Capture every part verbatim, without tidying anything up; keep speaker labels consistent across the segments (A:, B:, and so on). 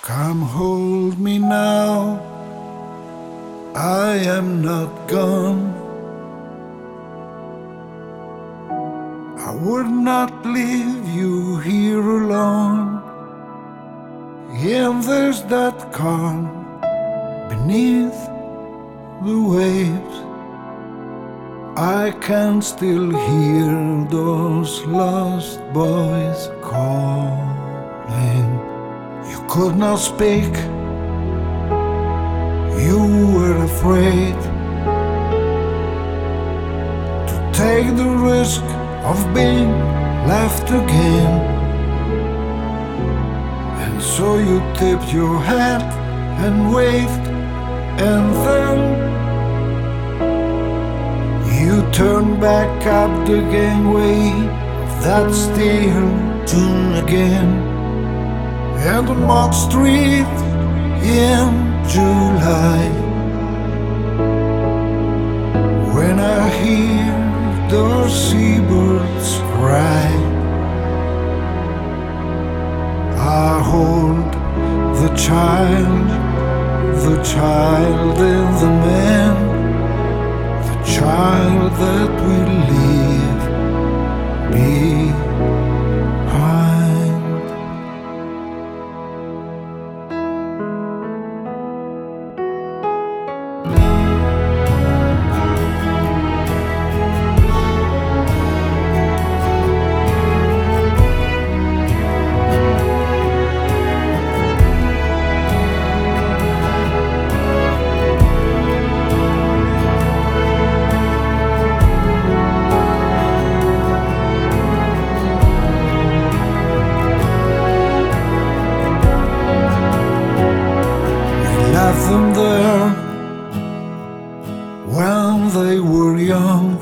A: Come hold me now, I am not gone. I would not leave you here alone. In this that calm beneath the waves, I can still hear those lost boys calling. You could not speak, you were afraid to take the risk of being left again. And so you tipped your hat and waved, and then you turned back up the gangway of that steel tune again. And on Mark Street in July, when I hear those seabirds cry, I hold the child, the child in the man, the child that will leave behind. Left them there when they were young.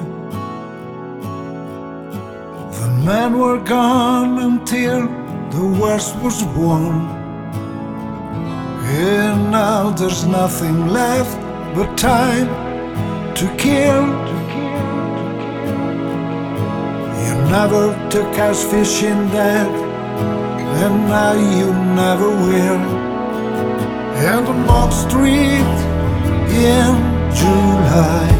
A: The men were gone until the West was won. And now there's nothing left but time to kill. You never took us fishing, Dad, and now you never will. And on Mark Street in July,